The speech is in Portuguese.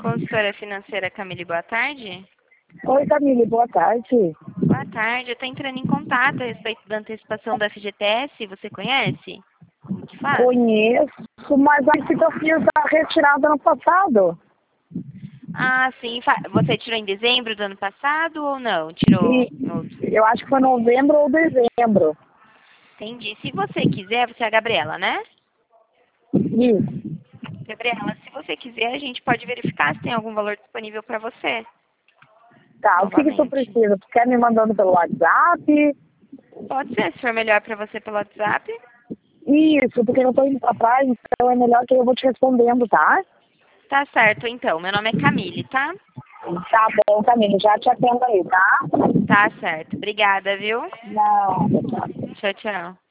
Consultora financeira Camille, boa tarde. Oi, Camille, boa tarde. Boa tarde, eu estou entrando em contato a respeito da antecipação da FGTS, você conhece? Como que faz? Conheço, mas acho que eu fiz a retirada no passado. Ah, sim. Você tirou em dezembro do ano passado ou não? Tirou em outro? Eu acho que foi novembro ou dezembro. Entendi. Se você quiser, você é a Gabriela, né? Isso. Gabriela, se você quiser, a gente pode verificar se tem algum valor disponível para você, Tá, o que tu novamente. precisa? Tu quer me mandando pelo WhatsApp? Pode ser, se for melhor para você pelo WhatsApp. Isso, porque eu tô indo pra praia, então é melhor que eu vou te respondendo, tá? Tá certo, então. Meu nome é Camille, tá? Tá bom, Camille, já te atendo aí, tá? Tá certo. Obrigada, viu? Não, tchau. Tchau, tchau.